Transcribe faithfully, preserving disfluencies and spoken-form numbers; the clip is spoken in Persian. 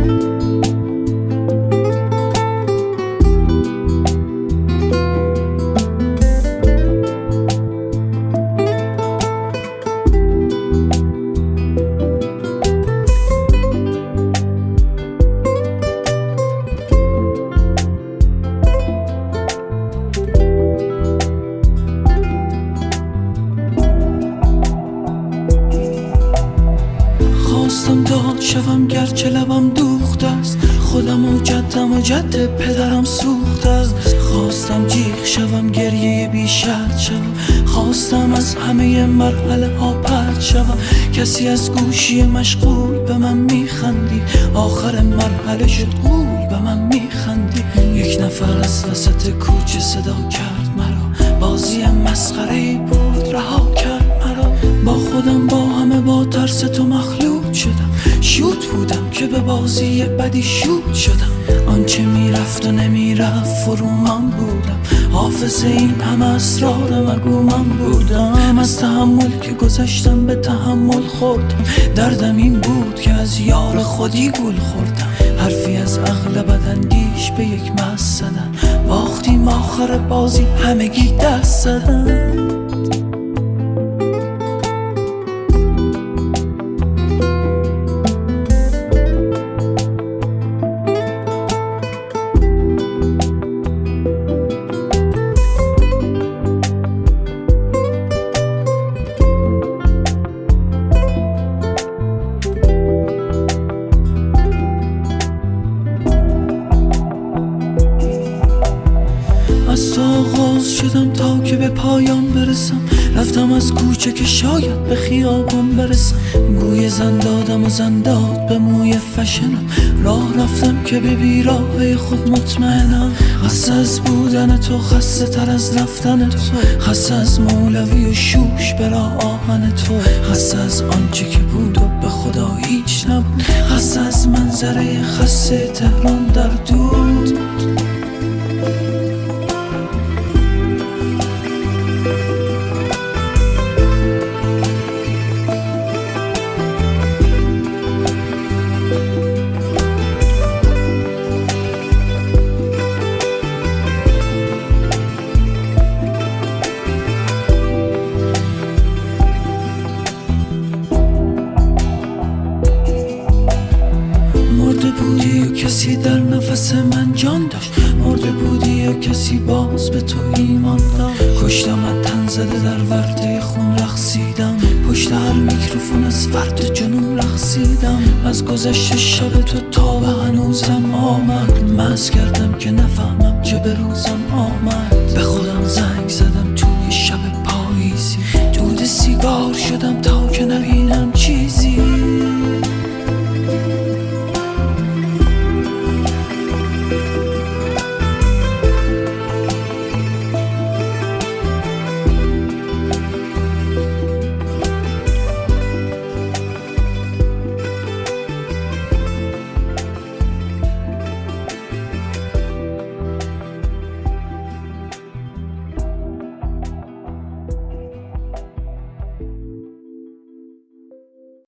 خواستم داد شوم گرچه لبم دوخته است، خودم و جدم و جد پدرم سوخته است. خواستم جیغ شوم گریه بی شرط شوم، خواستم از همه مرحله ها پرت شوم. کسی از گوشی مشغول به من میخندید، آخر مرحله شد غول به من میخندید. یک نفر از وسط کوچه صدا کرد مرا، بازی مسخره‌ای بود رها کرد مرا. با خودم با همه با ترس تو مخلوط شدم، شوت بودم که به بازی بدی شوت شدم. آنچه میرفت و نمیرفت فرو من بودم، حافظه این همه اسرار مگو من بودم. از تحمل که گذشتم به تحمل خوردم، دردم این بود که از یار خودی گول خوردم. حرفی از عقل بداندیش به یک مست زدن، باختیم آخر بازی همگی دست زدن. از تو آغاز شدم تا که به پایان برسم، رفتم از کوچه که شاید به خیابان برسم. گوی زن دادم و زن داد به موی فشنم، راه رفتم که به بیراهه خود مطمئنم. خسته از بودن تو، خسته تر از رفتن تو، خسته از مولوی و شوش برا آهن تو، خسته از آنچه که بود و به خدا هیچ نبود، خسته از منظره خسته تهران در دود. مرده بودی و کسی در نفس من جان داشت، مرده بودی و کسی باز به تو ایمان داشت. کشتم از تن زده در ورده خون رقصیدم، پشت هر میکروفون از فرد جنون رقصیدم. از گذشت شب تو تا به هنوزم آمد، مست کردم که نفهمم چه به روزم آمد. به خودم زنگ زدم توی شب پاییزی، دود سیگار شدم